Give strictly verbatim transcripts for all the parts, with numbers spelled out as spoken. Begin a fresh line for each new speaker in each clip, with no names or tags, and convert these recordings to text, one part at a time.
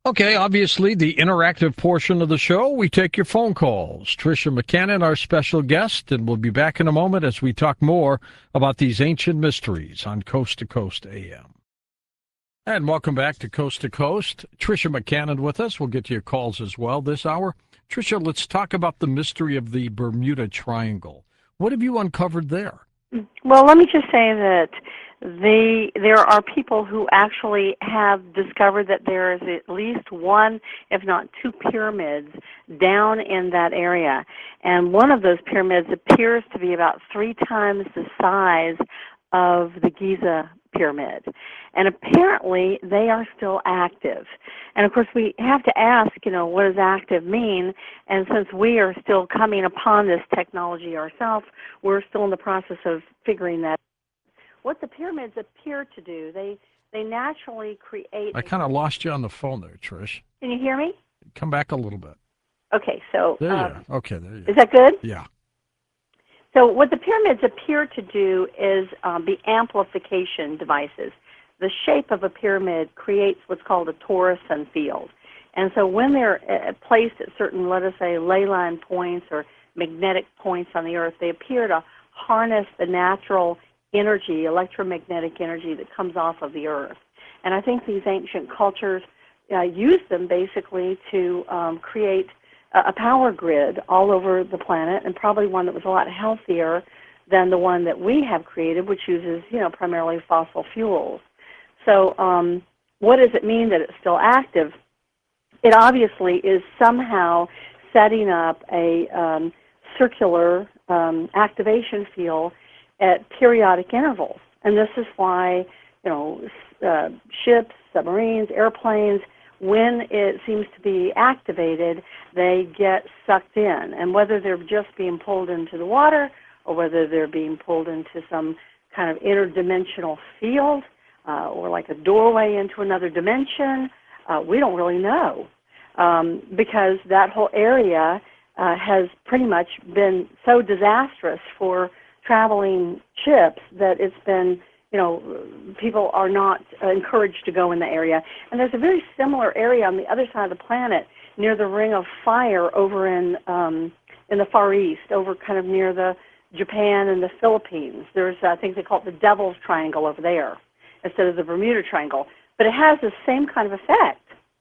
Okay, obviously, the interactive portion of the show, we take your phone calls. Tricia McCannon, our special guest, and we'll be back in a moment as we talk more about these ancient mysteries on Coast to Coast A M. And welcome back to Coast to Coast. Tricia McCannon with us. We'll get to your calls as well this hour. Tricia, let's talk about the mystery of the Bermuda Triangle. What have you uncovered there?
Well, let me just say that the there are people who actually have discovered that there is at least one, if not two, pyramids down in that area. And one of those pyramids appears to be about three times the size of the Giza pyramid. And apparently they are still active. And of course we have to ask, you know, what does active mean? And since we are still coming upon this technology ourselves, we're still in the process of figuring that out. What the pyramids appear to do, they they naturally create...
I kind of lost you on the phone there, Trish.
Can you hear me?
Come back a little bit.
Okay, so...
There you
um,
are. Okay, there you
Is that good?
Yeah.
So what the pyramids appear to do is um, be amplification devices. The shape of a pyramid creates what's called a torus and field. And so when they're uh, placed at certain, let us say, ley line points or magnetic points on the Earth, they appear to harness the natural energy, electromagnetic energy that comes off of the Earth. And I think these ancient cultures uh, used them basically to um, create a power grid all over the planet, and probably one that was a lot healthier than the one that we have created, which uses, you know, primarily fossil fuels. So um, what does it mean that it's still active? It obviously is somehow setting up a um, circular um, activation field at periodic intervals. And this is why, you know, uh, ships, submarines, airplanes, when it seems to be activated, they get sucked in. And whether they're just being pulled into the water or whether they're being pulled into some kind of interdimensional field uh, or like a doorway into another dimension, uh, we don't really know. Um, because that whole area uh, has pretty much been so disastrous for traveling ships that it's been, you know, people are not encouraged to go in the area. And there's a very similar area on the other side of the planet near the Ring of Fire over in um, in the Far East, over kind of near the Japan and the Philippines. There's, I think they call it the Devil's Triangle over there instead of the Bermuda Triangle. But it has the same kind of effect.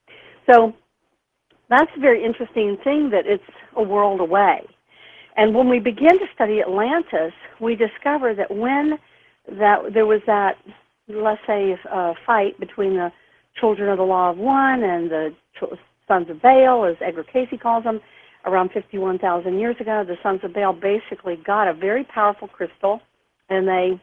So that's a very interesting thing that it's a world away. And when we begin to study Atlantis, we discover that when that there was that, let's say, uh, fight between the children of the Law of One and the Sons of Baal, as Edgar Cayce calls them, around fifty-one thousand years ago. The Sons of Baal basically got a very powerful crystal, and they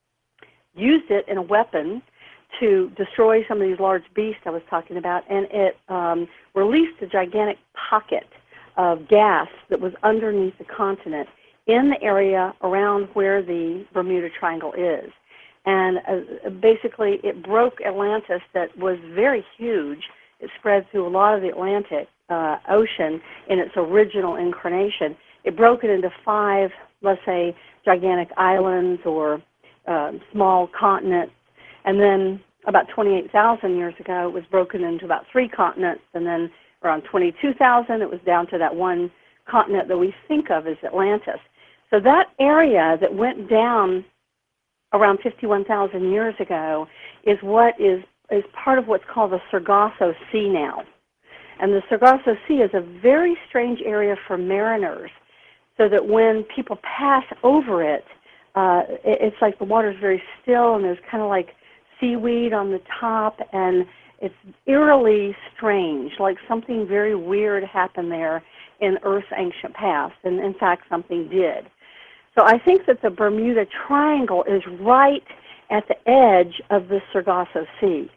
used it in a weapon to destroy some of these large beasts I was talking about, and it um, released a gigantic pocket of gas that was underneath the continent in the area around where the Bermuda Triangle is. And uh, basically it broke Atlantis, that was very huge. It spread through a lot of the Atlantic uh, Ocean in its original incarnation. It broke it into five, let's say, gigantic islands or uh, small continents. And then about twenty-eight thousand years ago, it was broken into about three continents. And then around twenty-two thousand, it was down to that one continent that we think of as Atlantis. So that area that went down around fifty-one thousand years ago is what is, is part of what's called the Sargasso Sea now. And the Sargasso Sea is a very strange area for mariners, so that when people pass over it, uh, it it's like the water's very still and there's kind of like seaweed on the top, and it's eerily strange, like something very weird happened there in Earth's ancient past, and in fact something did. So I think that the Bermuda Triangle is right at the edge of the Sargasso Sea.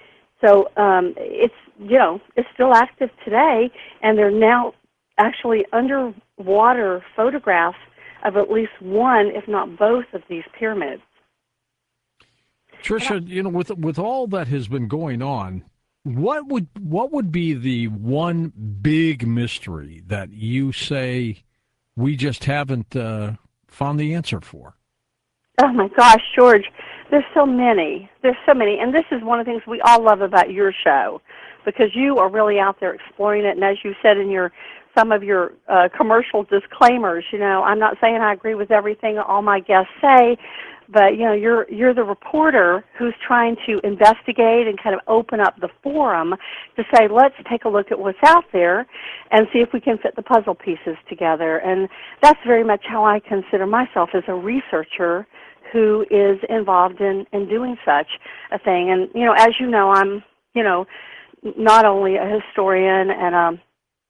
So um, it's, you know, it's still active today, and there are now actually underwater photographs of at least one, if not both, of these pyramids.
Tricia, you know, with with all that has been going on, what would what would be the one big mystery that you say we just haven't uh, found the answer for?
Oh my gosh, George, There's so many. There's so many. And this is one of the things we all love about your show, because you are really out there exploring it. And as you said in your some of your uh, commercial disclaimers, you know, I'm not saying I agree with everything all my guests say, but, you know, you're, you're the reporter who's trying to investigate and kind of open up the forum to say, let's take a look at what's out there and see if we can fit the puzzle pieces together. And that's very much how I consider myself, as a researcher who is involved in, in doing such a thing. And, you know, as you know, I'm, you know, not only a historian and um,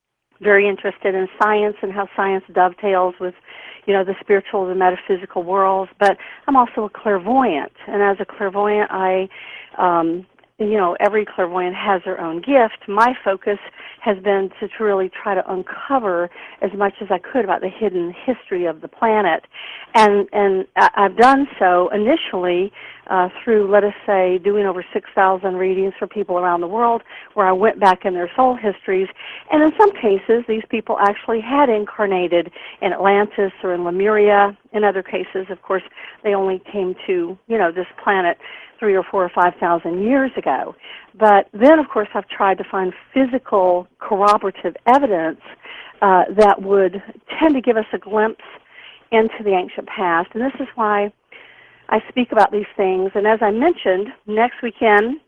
very interested in science and how science dovetails with, you know, the spiritual, the metaphysical worlds, but I'm also a clairvoyant. And as a clairvoyant, I, um, you know, every clairvoyant has their own gift. My focus has been to, to really try to uncover as much as I could about the hidden history of the planet. And, and I've done so initially uh, through, let us say, doing over six thousand readings for people around the world, where I went back in their soul histories. And in some cases, these people actually had incarnated in Atlantis or in Lemuria. In other cases, of course, they only came to, you know, this planet three or four or five thousand years ago. But then, of course, I've tried to find physical corroborative evidence uh, that would tend to give us a glimpse into the ancient past. And this is why I speak about these things. And as I mentioned, next weekend,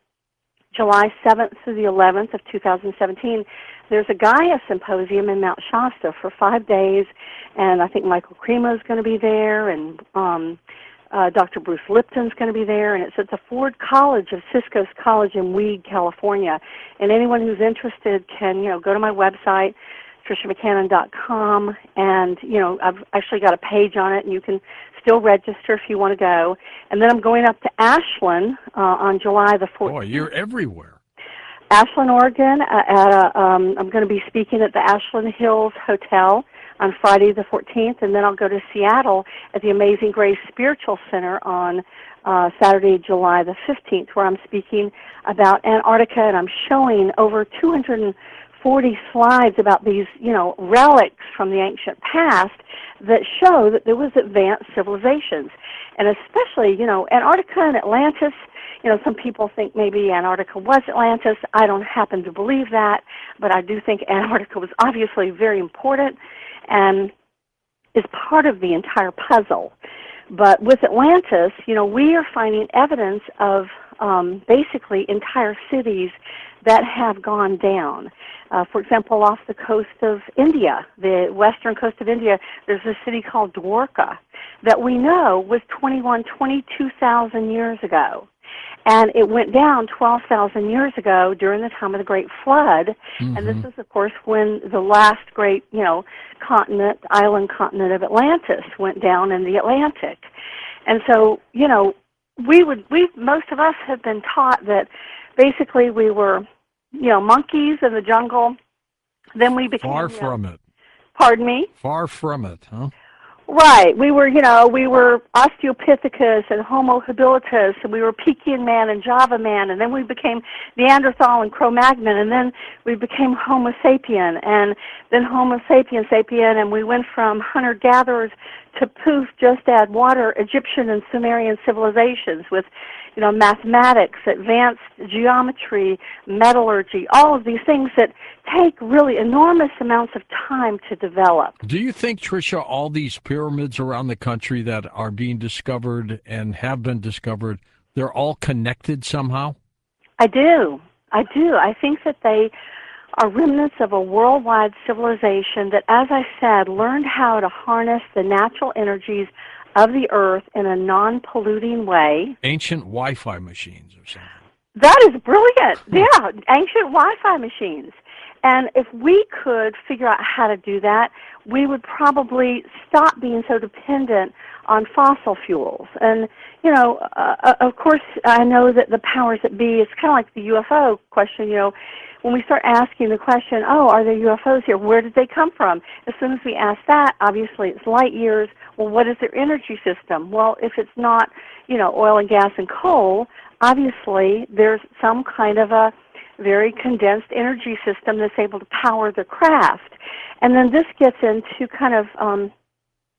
July seventh through the eleventh of two thousand seventeen, there's a Gaia Symposium in Mount Shasta for five days, and I think Michael Cremo is going to be there, and um, uh, Doctor Bruce Lipton's going to be there, and it's at the Ford College of Cisco's College in Weed, California. And anyone who's interested can, you know, go to my website, Tricia McCannon dot com, and, you know, I've actually got a page on it, and you can still register if you want to go. And then I'm going up to Ashland uh, on July the fourteenth.
Boy, you're everywhere.
Ashland, Oregon. Uh, at a, um, I'm going to be speaking at the Ashland Hills Hotel on Friday the fourteenth, and then I'll go to Seattle at the Amazing Grace Spiritual Center on uh, Saturday, July the fifteenth, where I'm speaking about Antarctica, and I'm showing over two hundred forty slides about these, you know, relics from the ancient past that show that there was advanced civilizations. And especially, you know, Antarctica and Atlantis, you know, some people think maybe Antarctica was Atlantis. I don't happen to believe that, but I do think Antarctica was obviously very important and is part of the entire puzzle. But with Atlantis, you know, we are finding evidence of um, basically entire cities that have gone down. Uh, for example, off the coast of India, the western coast of India, there's a city called Dwarka that we know was twenty-one, twenty-two thousand years ago. And it went down twelve thousand years ago during the time of the Great Flood. Mm-hmm. And this is, of course, when the last great, you know, continent, island continent of Atlantis went down in the Atlantic. And so, you know, we would, we, most of us have been taught that basically we were, you know, monkeys in the jungle. Then we became...
Far from know, it.
Pardon me?
Far from it, huh?
Right. We were, you know, we were Australopithecus and Homo habilis, and we were Pekian man and Java man, and then we became Neanderthal and Cro-Magnon, and then we became Homo sapien, and then Homo sapien sapien, and we went from hunter-gatherers to poof, just add water, Egyptian and Sumerian civilizations with, you know, mathematics, advanced geometry, metallurgy, all of these things that take really enormous amounts of time to develop.
Do you think, Tricia, all these pyramids around the country that are being discovered and have been discovered, they're all connected somehow?
I do. I do. I think that they are remnants of a worldwide civilization that, as I said, learned how to harness the natural energies of the earth in a non-polluting way.
Ancient Wi-Fi machines or something.
That is brilliant. Yeah, ancient Wi-Fi machines. And if we could figure out how to do that, we would probably stop being so dependent on fossil fuels. And, you know, uh, of course, I know that the powers that be, it's kind of like the U F O question, you know, when we start asking the question, oh, are there U F Os here? Where did they come from? As soon as we ask that, obviously it's light years. Well, what is their energy system? Well, if it's not, you know, oil and gas and coal, obviously there's some kind of a very condensed energy system that's able to power the craft. And then this gets into kind of um,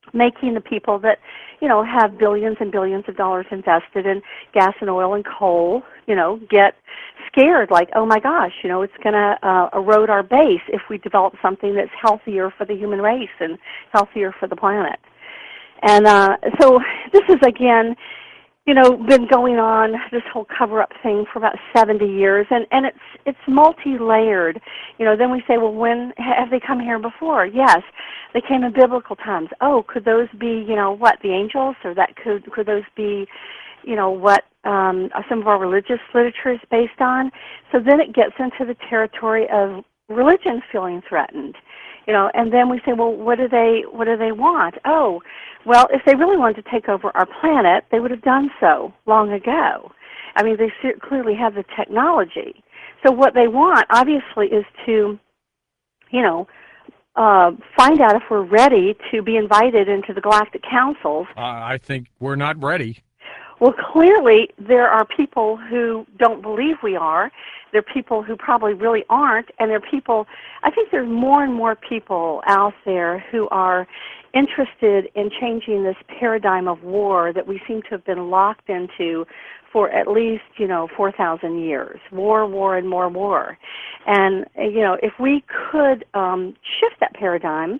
making the people that, you know, have billions and billions of dollars invested in gas and oil and coal, you know, get scared like, oh my gosh, you know, it's going to uh, erode our base if we develop something that's healthier for the human race and healthier for the planet. And uh, so this is, again, you know, been going on, this whole cover-up thing for about seventy years, and, and it's it's multi-layered. You know, then we say, well, when have they come here before? Yes, they came in biblical times. Oh, could those be, you know, what, the angels? Or that could could those be, you know, what um, some of our religious literature is based on? So then it gets into the territory of religion feeling threatened. You know, and then we say, well, what do they what do they want? Oh, well, if they really wanted to take over our planet, they would have done so long ago. I mean, they clearly have the technology. So what they want, obviously, is to, you know, uh, find out if we're ready to be invited into the galactic councils.
Uh, I think we're not ready.
Well, clearly there are people who don't believe we are. There are people who probably really aren't, and there are people, I think there's more and more people out there who are interested in changing this paradigm of war that we seem to have been locked into for at least, you know, four thousand years. War, war, and more war. And, you know, if we could um, shift that paradigm,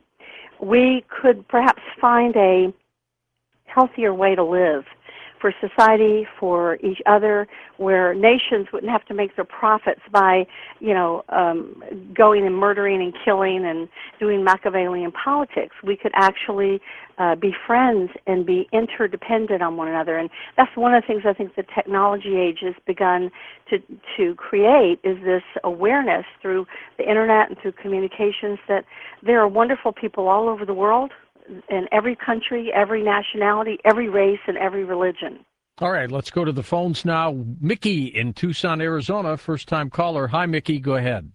we could perhaps find a healthier way to live for society, for each other, where nations wouldn't have to make their profits by, you know, um, going and murdering and killing and doing Machiavellian politics. We could actually uh, be friends and be interdependent on one another. And that's one of the things I think the technology age has begun to, to create, is this awareness through the internet and through communications that there are wonderful people all over the world, in every country, every nationality, every race, and every religion.
All right, let's go to the phones now. Mickey in Tucson, Arizona, first-time caller. Hi, Mickey. Go ahead.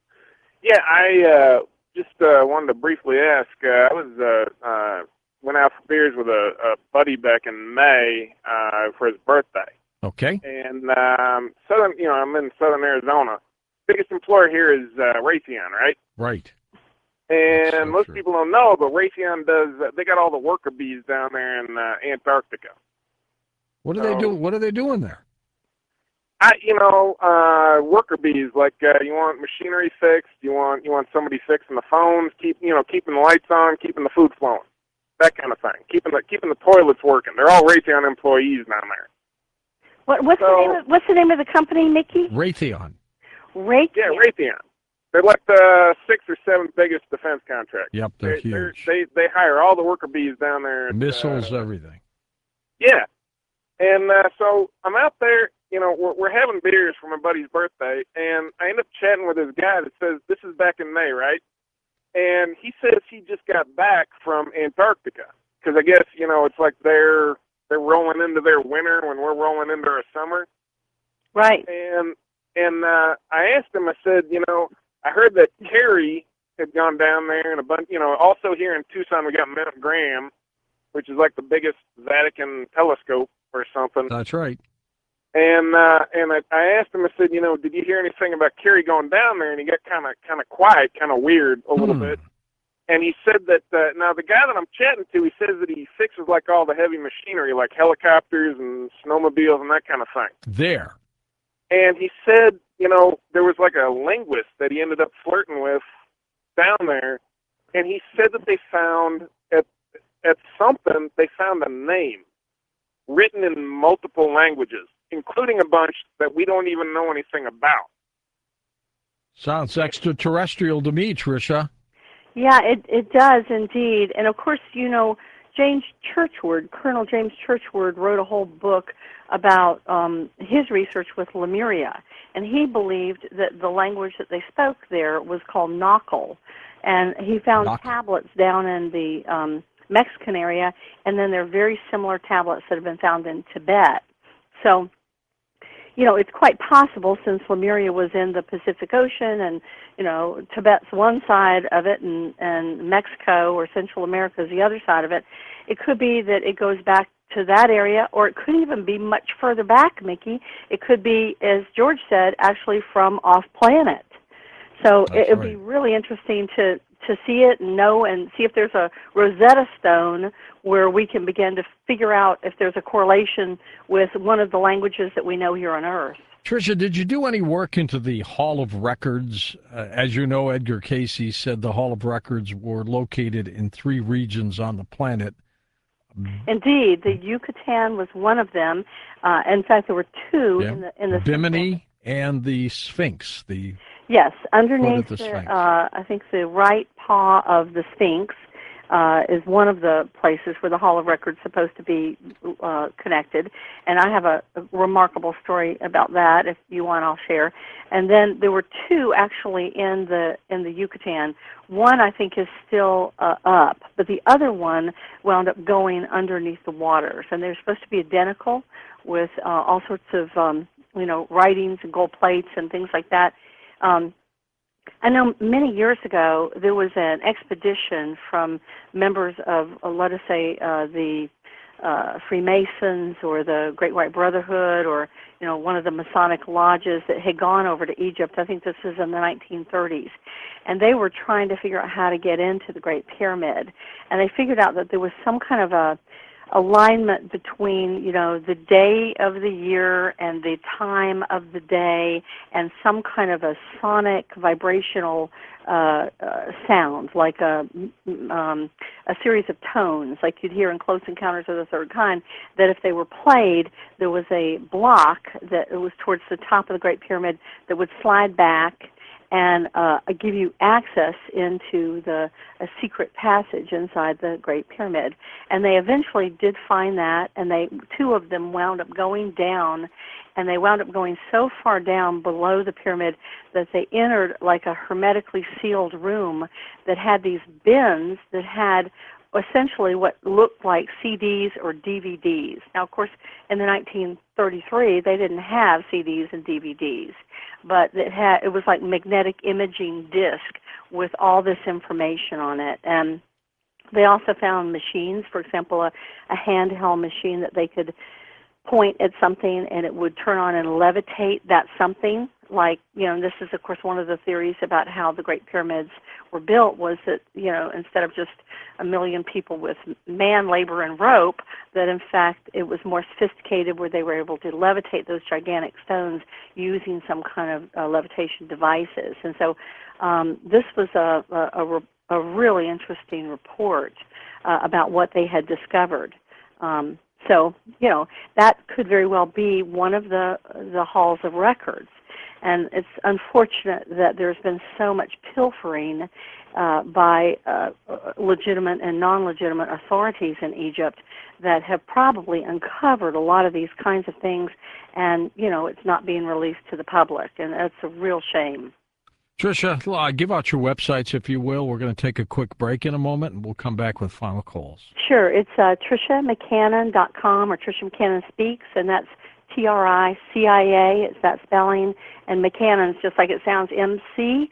Yeah, I uh, just uh, wanted to briefly ask. Uh, I was uh, uh, went out for beers with a, a buddy back in May uh, for his birthday.
Okay.
And um, southern, you know, I'm in southern Arizona. Biggest employer here is uh, Raytheon, right?
Right.
And
so
most true. people don't know, but Raytheon does. Uh, they got all the worker bees down there in uh, Antarctica.
What are
so,
they doing? What are they doing there?
I, you know, uh, worker bees. Like uh, you want machinery fixed, you want you want somebody fixing the phones, keep you know keeping the lights on, keeping the food flowing, that kind of thing. Keeping the keeping the toilets working. They're all Raytheon employees down there.
What, what's
so,
the name? Of, what's the name of the company, Mickey?
Raytheon.
Raytheon.
Yeah, Raytheon. They're like the sixth or seventh biggest defense contractor.
Yep, they're
they,
huge.
They're, they they hire all the worker bees down there. At,
Missiles,
uh,
everything.
Yeah, and uh, so I'm out there. You know, we're, we're having beers for my buddy's birthday, and I end up chatting with this guy that says this is back in May, right? And he says he just got back from Antarctica because I guess you know it's like they're they're rolling into their winter when we're rolling into our summer.
Right.
And and uh, I asked him. I said, you know. I heard that Kerry had gone down there, and a bunch, you know, also here in Tucson we got Mount Graham, which is like the biggest Vatican telescope or something.
That's right.
And uh, and I, I asked him, I said, you know, did you hear anything about Kerry going down there? And he got kind of kind of quiet, kind of weird a little
hmm.
bit. And he said that uh, now the guy that I'm chatting to, he says that he fixes like all the heavy machinery, like helicopters and snowmobiles and that kind of thing.
There.
And he said, you know, there was like a linguist that he ended up flirting with down there, and he said that they found at at something, they found a name written in multiple languages, including a bunch that we don't even know anything about.
Sounds extraterrestrial to me, Tricia.
Yeah, it it does indeed. And of course, you know, James Churchward, Colonel James Churchward, wrote a whole book about um, his research with Lemuria, and he believed that the language that they spoke there was called Nokkel, and he found
Nokkel.
tablets down in the um, Mexican area, and then there are very similar tablets that have been found in Tibet. So, you know, it's quite possible, since Lemuria was in the Pacific Ocean, and, you know, Tibet's one side of it, and, and Mexico or Central America is the other side of it, it could be that it goes back to that area, or it could even be much further back, Mickey. It could be, as George said, actually from off-planet. So it would
right.
be really interesting to, to see it and know and see if there's a Rosetta Stone where we can begin to figure out if there's a correlation with one of the languages that we know here on Earth.
Tricia, did you do any work into the Hall of Records? Uh, as you know, Edgar Cayce said the Hall of Records were located in three regions on the planet.
Indeed, the Yucatan was one of them. Uh, in fact, there were two
yeah.
in the in the
Bimini and the Sphinx. The
yes, underneath
the,
the, uh, I think the right paw of the Sphinx uh, is one of the places where the Hall of Records is supposed to be uh, connected. And I have a, a remarkable story about that. If you want, I'll share. And then there were two actually in the in the Yucatan. One I think is still uh, up, but the other one wound up going underneath the waters. And they're supposed to be identical with uh, all sorts of um, you know writings and gold plates and things like that. Um, I know many years ago there was an expedition from members of, uh, let us say, uh, the uh, Freemasons or the Great White Brotherhood or, you know, one of the Masonic lodges that had gone over to Egypt. I think this was in the nineteen thirties. And they were trying to figure out how to get into the Great Pyramid. And they figured out that there was some kind of a alignment between, you know, the day of the year and the time of the day and some kind of a sonic vibrational uh, uh, sound, like a, um, a series of tones, like you'd hear in Close Encounters of the Third Kind, that if they were played, there was a block that was towards the top of the Great Pyramid that would slide back and uh, give you access into the a secret passage inside the Great Pyramid. And they eventually did find that, and they two of them wound up going down, and they wound up going so far down below the pyramid that they entered like a hermetically sealed room that had these bins that had essentially what looked like C Ds or D V Ds. Now, of course, in the nineteen thirty-three, they didn't have C Ds and D V Ds, but it had it was like magnetic imaging disc with all this information on it. And they also found machines, for example, a, a handheld machine that they could point at something and it would turn on and levitate that something. Like, you know, and this is, of course, one of the theories about how the Great Pyramids were built was that, you know, instead of just a million people with man labor and rope, that in fact it was more sophisticated where they were able to levitate those gigantic stones using some kind of uh, levitation devices. And so um, this was a, a, a really interesting report uh, about what they had discovered. Um, so, you know, that could very well be one of the the halls of records. And it's unfortunate that there's been so much pilfering uh, by uh, legitimate and non-legitimate authorities in Egypt that have probably uncovered a lot of these kinds of things, and, you know, it's not being released to the public, and that's a real shame.
Tricia, uh, give out your websites, if you will. We're going to take a quick break in a moment, and we'll come back with final calls.
Sure. It's uh, Tricia McCannon dot com or Tricia McCannon Speaks, and that's T R I C I A, it's that spelling, and McCannon's just like it sounds, M C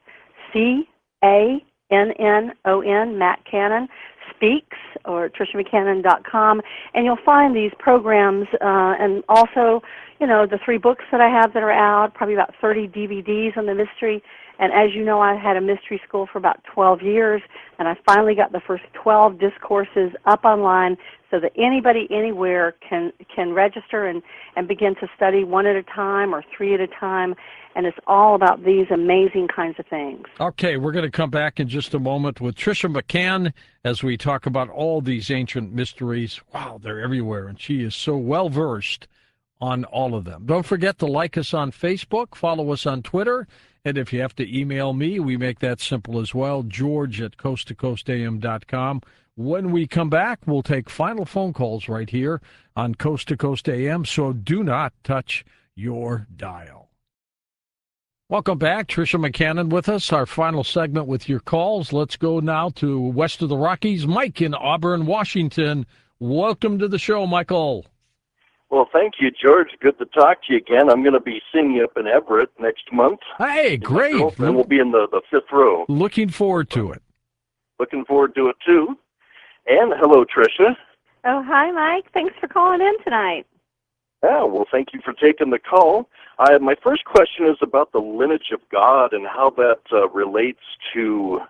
C A N N O N, Matt Cannon Speaks, or Tricia McCannon dot com, and you'll find these programs uh, and also, you know, the three books that I have that are out, probably about thirty D V Ds on the mystery. And as you know, I had a mystery school for about twelve years, and I finally got the first twelve discourses up online so that anybody anywhere can can register and, and begin to study one at a time or three at a time. And it's all about these amazing kinds of things.
Okay, we're going to come back in just a moment with Tricia McCann as we talk about all these ancient mysteries. Wow, they're everywhere, and she is so well-versed on all of them. Don't forget to like us on Facebook, follow us on Twitter, and if you have to email me, we make that simple as well, George at coast to coast a m dot com. When we come back, we'll take final phone calls right here on Coast to Coast A M, so do not touch your dial. Welcome back. Tricia McCannon with us, our final segment with your calls. Let's go now to west of the Rockies. Mike in Auburn, Washington. Welcome to the show, Michael.
Well, thank you, George. Good to talk to you again. I'm going to be seeing you up in Everett next month.
Hey, great.
And we'll be in the, the fifth row.
Looking forward to it.
Looking forward to it, too. And hello, Tricia.
Oh, hi, Mike. Thanks for calling in tonight.
Yeah, well, thank you for taking the call. I, my first question is about the lineage of God and how that uh, relates to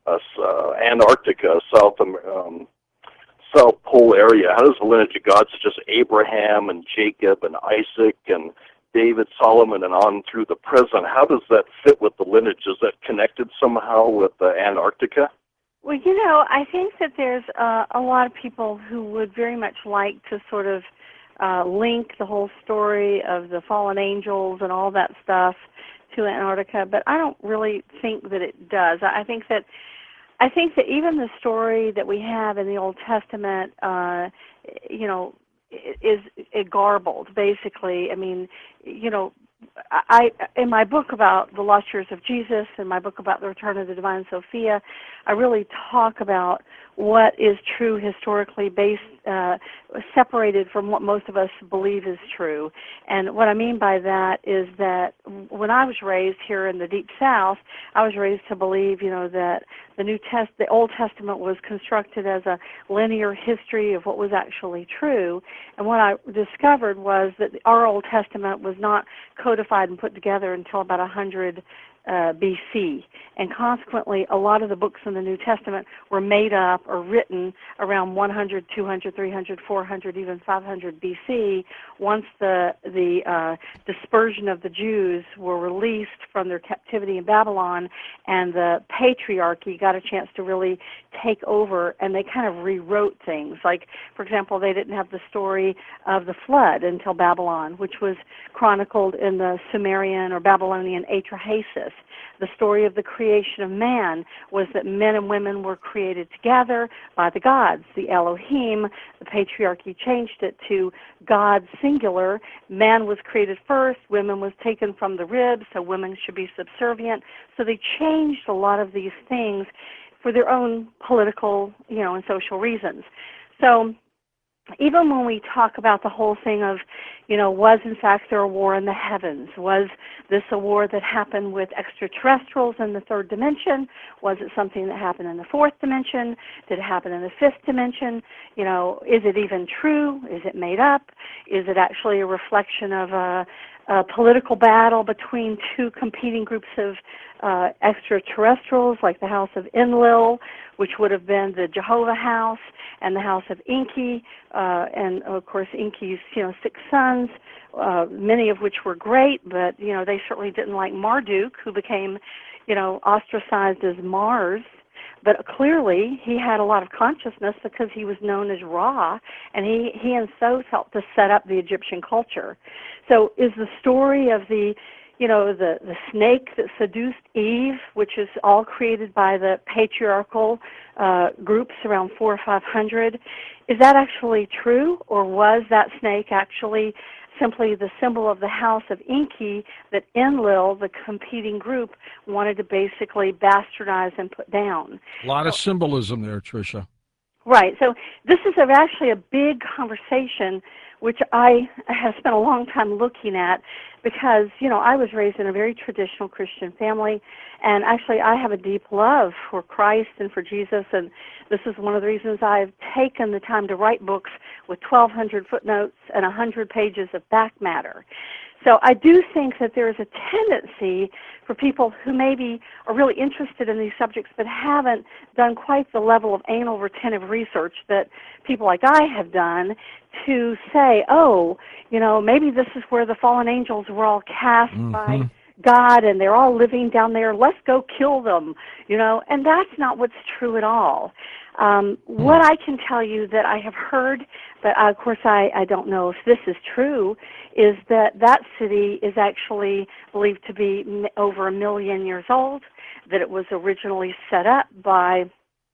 uh, uh, Antarctica, South um, South Pole area? How does the lineage of God, such as Abraham and Jacob and Isaac and David, Solomon, and on through the present, how does that fit with the lineage? Is that connected somehow with uh, Antarctica?
Well, you know, I think that there's uh, a lot of people who would very much like to sort of uh, link the whole story of the fallen angels and all that stuff to Antarctica, but I don't really think that it does. I think that I think that even the story that we have in the Old Testament, uh, you know, is, is garbled, basically. I mean, you know, I, in my book about the lost years of Jesus and my book about the return of the Divine Sophia, I really talk about what is true historically based, uh, separated from what most of us believe is true. And what I mean by that is that when I was raised here in the Deep South, I was raised to believe, you know, that the New Test, the Old Testament was constructed as a linear history of what was actually true. And what I discovered was that our Old Testament was not codified and put together until about one hundred uh, B C. And consequently, a lot of the books in the New Testament were made up or written around one hundred, two hundred, three hundred, four hundred, even five hundred B C, once the, the uh, dispersion of the Jews were released from their captivity in Babylon, and the patriarchy got a chance to really take over, and they kind of rewrote things. Like, for example, they didn't have the story of the flood until Babylon, which was chronicled in the Sumerian or Babylonian Atrahasis. The story of the creation of man was that men and women were created together by the gods, the Elohim. The patriarchy changed it to God singular. Man was created first, women was taken from the rib, so women should be subservient. So they changed a lot of these things for their own political, you know, and social reasons. So even when we talk about the whole thing of, you know, was in fact there a war in the heavens? Was this a war that happened with extraterrestrials in the third dimension? Was it something that happened in the fourth dimension? Did it happen in the fifth dimension? You know, is it even true? Is it made up? Is it actually a reflection of a, a political battle between two competing groups of uh, extraterrestrials, like the House of Enlil, which would have been the Jehovah House, and the House of Enki, uh, and of course Enki's, you know, six sons, uh, many of which were great, but you know they certainly didn't like Marduk, who became, you know, ostracized as Mars. But clearly he had a lot of consciousness because he was known as Ra, and he he and Thoth helped to set up the Egyptian culture. So is the story of the you know, the, the snake that seduced Eve, which is all created by the patriarchal uh, groups around four or five hundred, is that actually true, or was that snake actually simply the symbol of the house of Enki that Enlil, the competing group, wanted to basically bastardize and put down?
A lot of symbolism there, Tricia.
Right. So this is a, actually a big conversation, which I have spent a long time looking at because, you know, I was raised in a very traditional Christian family, and actually I have a deep love for Christ and for Jesus, and this is one of the reasons I've taken the time to write books with twelve hundred footnotes and one hundred pages of back matter. So I do think that there is a tendency for people who maybe are really interested in these subjects but haven't done quite the level of anal retentive research that people like I have done to say, oh, you know, maybe this is where the fallen angels were all cast mm-hmm. by God and they're all living down there. Let's go kill them, you know, and that's not what's true at all. Um, what I can tell you that I have heard, but uh, of course I, I don't know if this is true, is that that city is actually believed to be m- over a million years old, that it was originally set up by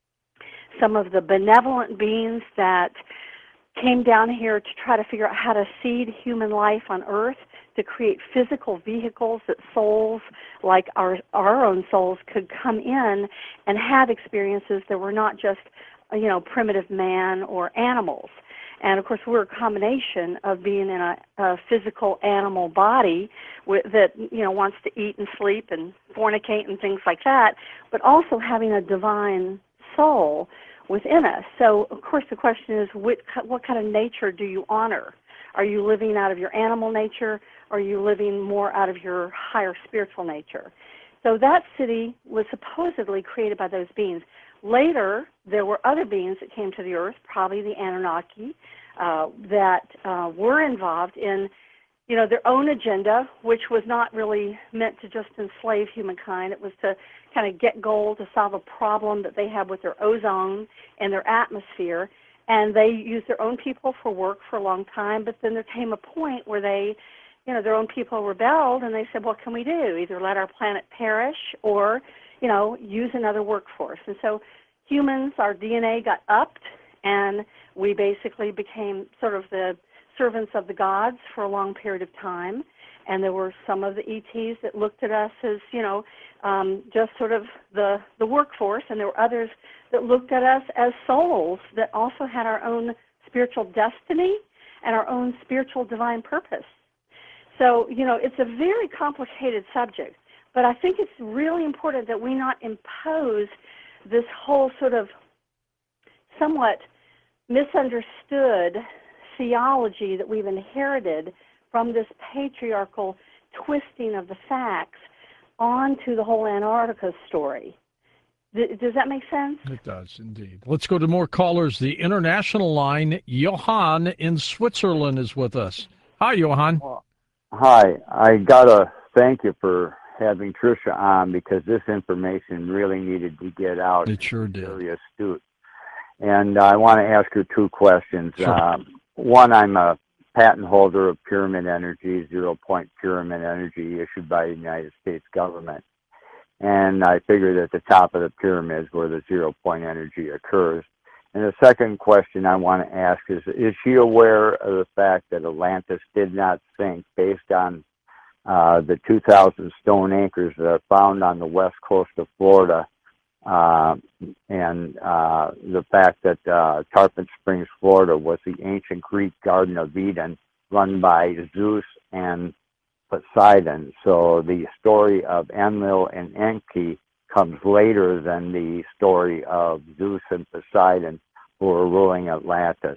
some of the benevolent beings that came down here to try to figure out how to seed human life on Earth, to create physical vehicles that souls like our our own souls could come in and have experiences that were not just, you know, primitive man or animals. And of course, we're a combination of being in a, a physical animal body with, that, you know, wants to eat and sleep and fornicate and things like that, but also having a divine soul within us. So, of course, the question is, what, what kind of nature do you honor? Are you living out of your animal nature? Or are you living more out of your higher spiritual nature? So that city was supposedly created by those beings. Later, there were other beings that came to the earth, probably the Anunnaki, uh, that uh, were involved in, you know, their own agenda, which was not really meant to just enslave humankind. It was to kind of get gold to solve a problem that they had with their ozone and their atmosphere. And they used their own people for work for a long time, but then there came a point where they, you know, their own people rebelled, and they said, what can we do? Either let our planet perish or, you know, use another workforce. And so humans, our D N A got upped, and we basically became sort of the servants of the gods for a long period of time. And there were some of the E Ts that looked at us as, you know, um, just sort of the, the workforce, and there were others that looked at us as souls that also had our own spiritual destiny and our own spiritual divine purpose. So, you know, it's a very complicated subject, but I think it's really important that we not impose this whole sort of somewhat misunderstood theology that we've inherited from this patriarchal twisting of the facts onto the whole Antarctica story. Th- does that make sense?
It does, indeed. Let's go to more callers. The international line, Johan in Switzerland is with us. Hi, Johan.
Well, hi. I got to thank you for having Tricia on, because this information really needed to get out.
It sure did.
Very astute. And I want to ask her two questions.
Sure.
Um, one, I'm a patent holder of Pyramid Energy, zero-point pyramid energy issued by the United States government. And I figured at the top of the pyramid is where the zero-point energy occurs. And the second question I want to ask is, is she aware of the fact that Atlantis did not sink based on uh, the two thousand stone anchors that are found on the west coast of Florida, uh, and uh, the fact that uh, Tarpon Springs, Florida was the ancient Greek Garden of Eden run by Zeus and Poseidon. So the story of Enlil and Enki comes later than the story of Zeus and Poseidon, who were ruling Atlantis.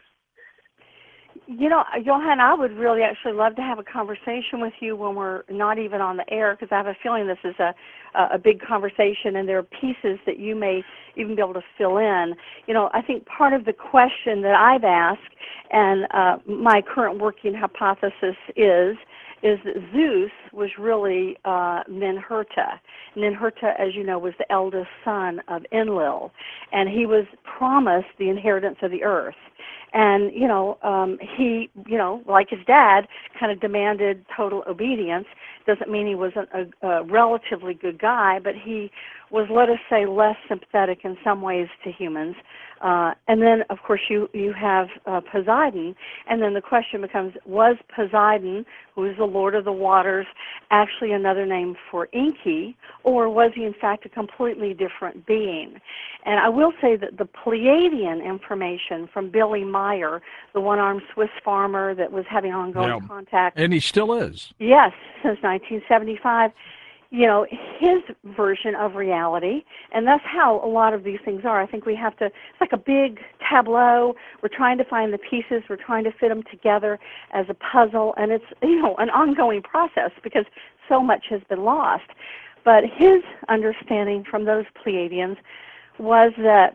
You know, Johan, I would really actually love to have a conversation with you when we're not even on the air, because I have a feeling this is a, a big conversation, and there are pieces that you may even be able to fill in. You know, I think part of the question that I've asked, and uh, my current working hypothesis is, is that Zeus was really uh, Ninurta. Ninurta, as you know, was the eldest son of Enlil, and he was promised the inheritance of the earth. And, you know, um, he, you know, like his dad, kind of demanded total obedience. Doesn't mean he wasn't a, a relatively good guy, but he was, let us say, less sympathetic in some ways to humans. Uh, and then, of course, you, you have uh, Poseidon, and then the question becomes, was Poseidon, who is the Lord of the Waters, actually another name for Enki, or was he, in fact, a completely different being? And I will say that the Pleiadian information from Billy Meyer, the one-armed Swiss farmer that was having ongoing
Yeah.
contact.
And he still is.
Yes, since nineteen seventy-five. You know, his version of reality, and that's how a lot of these things are. I think we have to, it's like a big tableau. We're trying to find the pieces. We're trying to fit them together as a puzzle, and it's, you know, an ongoing process because so much has been lost. But his understanding from those Pleiadians was that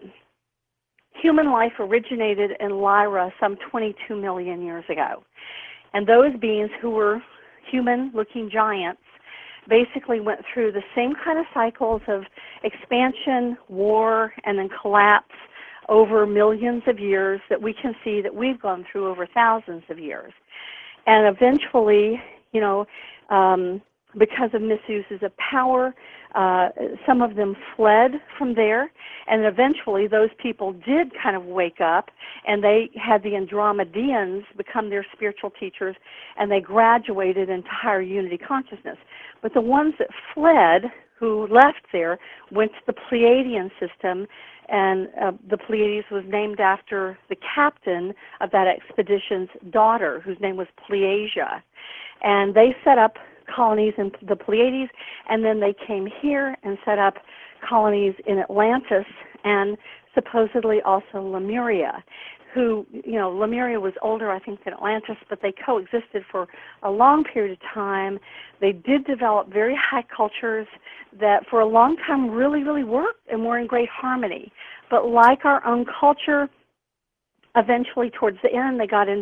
human life originated in Lyra some twenty-two million years ago. And those beings who were human-looking giants basically went through the same kind of cycles of expansion, war, and then collapse over millions of years that we can see that we've gone through over thousands of years. And eventually, you know, um, because of misuses of power, uh, some of them fled from there, and eventually those people did kind of wake up, and they had the Andromedeans become their spiritual teachers, and they graduated into higher unity consciousness. But the ones that fled, who left there, went to the Pleiadian system, and uh, the Pleiades was named after the captain of that expedition's daughter, whose name was Pleiasia. And they set up colonies in the Pleiades, and then they came here and set up colonies in Atlantis and supposedly also Lemuria, who, you know, Lemuria was older, I think, than Atlantis, but they coexisted for a long period of time. They did develop very high cultures that for a long time really, really worked and were in great harmony. But like our own culture, eventually towards the end, they got into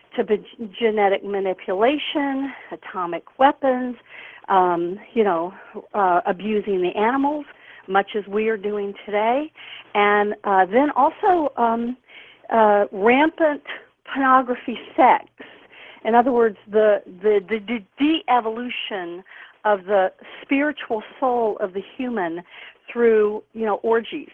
genetic manipulation, atomic weapons, um, you know, uh, abusing the animals, much as we are doing today. And uh, then also um, uh, rampant pornography sex. In other words, the, the, the de-evolution of the spiritual soul of the human through, you know, orgies.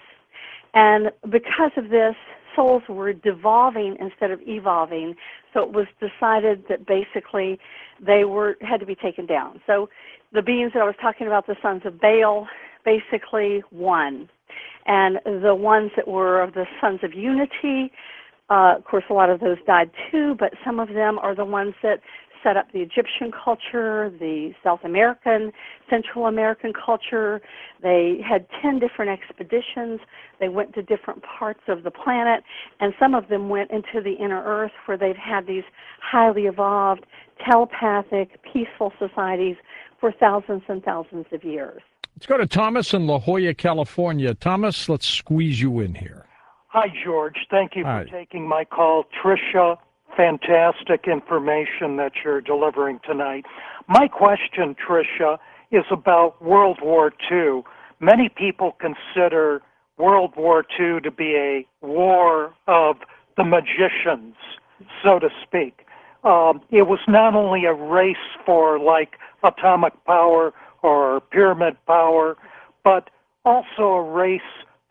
And because of this, souls were devolving instead of evolving, so it was decided that basically they were had to be taken down. So the beings that I was talking about, the sons of Baal, basically won. And the ones that were of the sons of unity, uh, of course, a lot of those died too, but some of them are the ones that set up the Egyptian culture, the South American, Central American culture. They had ten different expeditions. They went to different parts of the planet, and some of them went into the inner earth where they've had these highly evolved, telepathic, peaceful societies for thousands and thousands of years.
Let's go to Thomas in La Jolla, California. Thomas, let's squeeze you in here.
Hi, George. Thank you
Hi.
for taking my call. Tricia, fantastic information that you're delivering tonight. My question, Tricia, is about World War Two. Many people consider World War Two to be a war of the magicians, so to speak. Um, it was not only a race for, like, atomic power or pyramid power, but also a race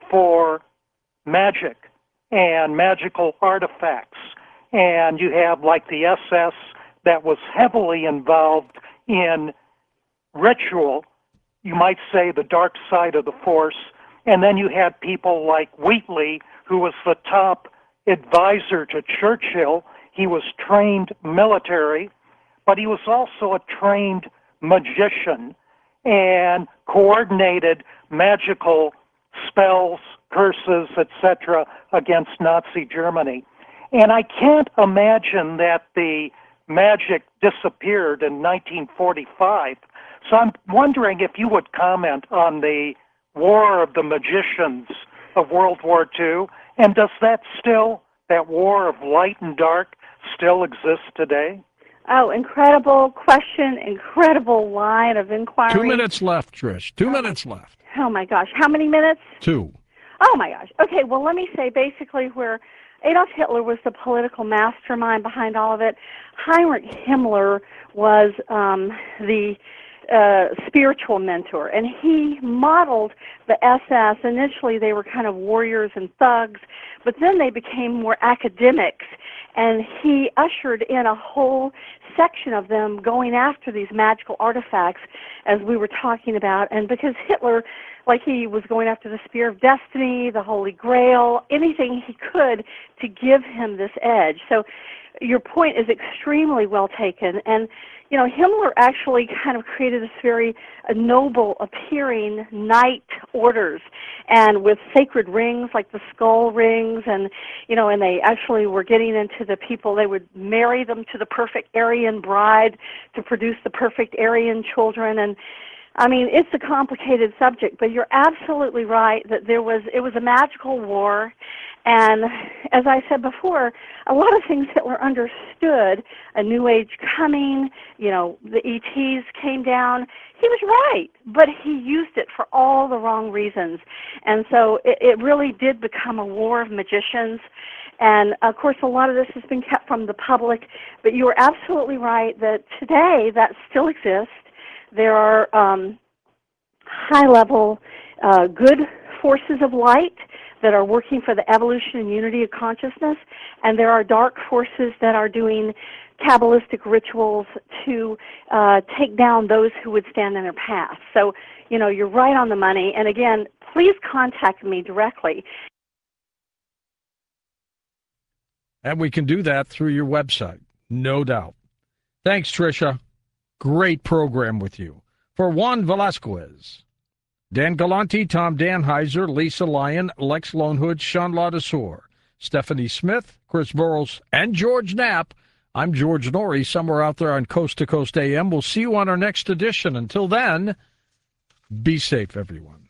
for magic and magical artifacts. And you have, like, the S S that was heavily involved in ritual, you might say the dark side of the force. And then you had people like Wheatley, who was the top advisor to Churchill. He was trained military, but he was also a trained magician and coordinated magical spells, curses, et cetera against Nazi Germany. And I can't imagine that the magic disappeared in nineteen forty-five. So I'm wondering if you would comment on the War of the Magicians of World War Two, and does that still, that war of light and dark, still exist today?
Oh, incredible question, incredible line of inquiry.
Two minutes left, Trish. Two minutes left.
Oh, my gosh. How many minutes?
Two.
Oh, my gosh. Okay, well, let me say basically where Adolf Hitler was the political mastermind behind all of it. Heinrich Himmler was um, the uh, spiritual mentor, and he modeled the S S. Initially, they were kind of warriors and thugs, but then they became more academics, and he ushered in a whole section of them going after these magical artifacts, as we were talking about. And because Hitler, like, he was going after the Spear of Destiny, the Holy Grail, anything he could to give him this edge. So your point is extremely well taken. And, you know, Himmler actually kind of created this very uh, noble appearing knight orders, and with sacred rings like the skull rings, and, you know, and they actually were getting into the people, they would marry them to the perfect Aryan bride to produce the perfect Aryan children. And I mean, it's a complicated subject, but you're absolutely right that there was, it was a magical war. And as I said before, a lot of things that were understood, a new age coming, you know, the E Ts came down, he was right, but he used it for all the wrong reasons. And so it, it really did become a war of magicians. And, of course, a lot of this has been kept from the public, but you are absolutely right that today that still exists. There are um, high-level uh, good forces of light that are working for the evolution and unity of consciousness, and there are dark forces that are doing Kabbalistic rituals to uh, take down those who would stand in their path. So, you know, you're right on the money. And again, please contact me directly.
And we can do that through your website, no doubt. Thanks, Tricia. Great program with you. For Juan Velasquez, Dan Galante, Tom Danheiser, Lisa Lyon, Lex Lonehood, Sean Ladesseur, Stephanie Smith, Chris Burrows, and George Knapp. I'm George Norrie, somewhere out there on Coast to Coast A M. We'll see you on our next edition. Until then, be safe, everyone.